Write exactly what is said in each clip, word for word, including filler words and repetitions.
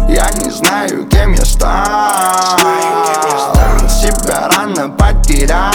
Я не знаю, кем я стал. Себя рано потерял,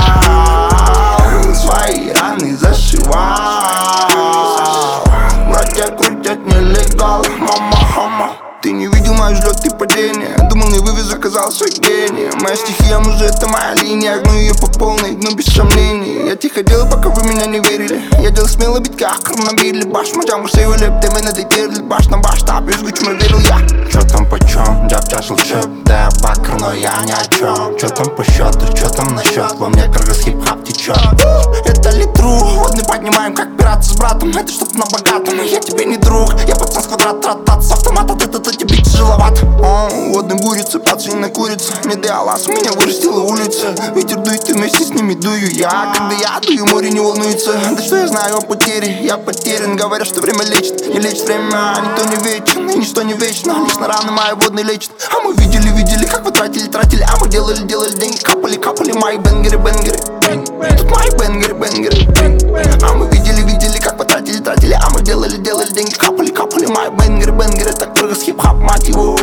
свои раны зашивал. Братья крутят нелегал, мама, мама. Ты не видел мое взлет и падение. Думал, не вывез, оказался гением. Моя стихия, мужа, это моя линия. Гну ее по полной, гну без сомнений. Я тихо делал, пока вы меня не верили. Я делал смело бить, как хронобили. Баш, мадям, сейвили, ты меня детерли. Баш на баш, так, без гучма верил я. Чё там почем? Джаб, чашл, чеп, да, бакр, но я ни о чем. Чё там по счету, чё там насчет? Во мне крыс хип-хап течет. Это ли true? Водный поднимаем, как пираты с братом. Это что-то на богатом, я тебе не друг. Я пацан с квадрат, трат-тат, с автомата, ты-то тебе тяжеловато. О, водный гурица, пацан не курица. Не диалаз, меня вырастила улица. Ветер дует, и вместе с ними дую я. Когда я дую, море не волнуется. Да что я знаю о потере? Я потерян, говорят, что время лечит. Не лечит время, никто не вечен, и ничто не вечно. Лишь на раны мои водные лечит. А мы видели, видели, как вы тратили, тратили. А мы делали, делали деньги, капали, капали. Мои бенгеры, бенгеры. Тут мои бенгеры, бенгеры. А мы видели, видели, как вы тратили, тратили. А мы делали, делали деньги, капали, капали. Мои бенгеры, бенгеры. Так прыгас хип-хап, мать его.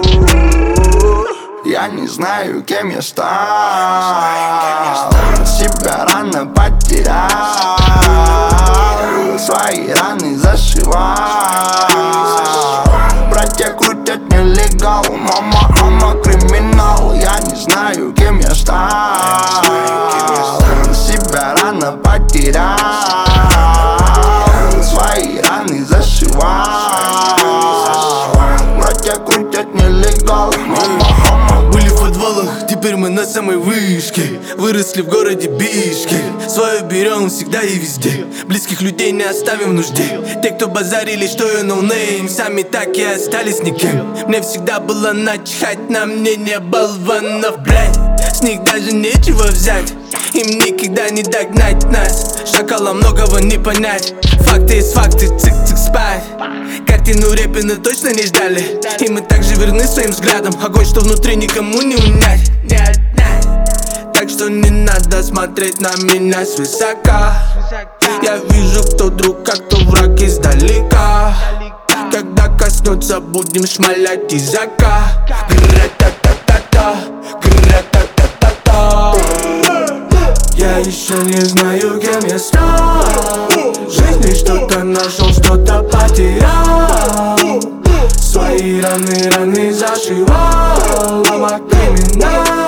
Я не знаю, кем я стал. Себя рано потерял, свои раны зашивал. Братья крутят нелегал, мама, мама криминал. Я не знаю, кем я стал. Себя рано потерял, свои раны зашивал. Братья крутят нелегал, мама, мама. Были в подвалах, теперь мы на самой вышке. Выросли в городе Бишкек. Свое берем всегда и везде. Близких людей не оставим в нужде. Те, кто базарили, что я ноунейм, сами так и остались никем. Мне всегда было начихать на мнение болванов, блядь. С них даже нечего взять, им никогда не догнать нас. Шакала многого не понять. Факты из факты, цик-цик спать. Картину Репина точно не ждали, и мы так же верны своим взглядам. Огонь, что внутри, никому не унять. Нет, нет. Так что не надо смотреть на меня свысока. Я вижу, кто друг, а кто враг издалека. Когда коснуться, будем шмалять изака. Гра-та-та-та-та, гра-та-та-та-та. Я еще не знаю, кем я стал. В жизни что-то нашел, что-то потерял. Свои раны, раны зашивал. Мама криминал.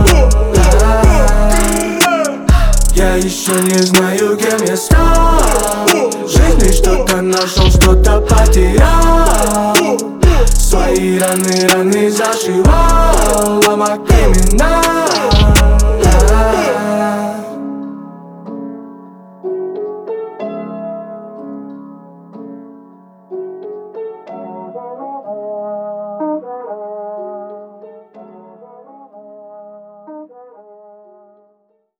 Я еще не знаю, кем я стал. В жизни что-то нашел, что-то потерял. Свои раны, раны зашивал. Мама криминал.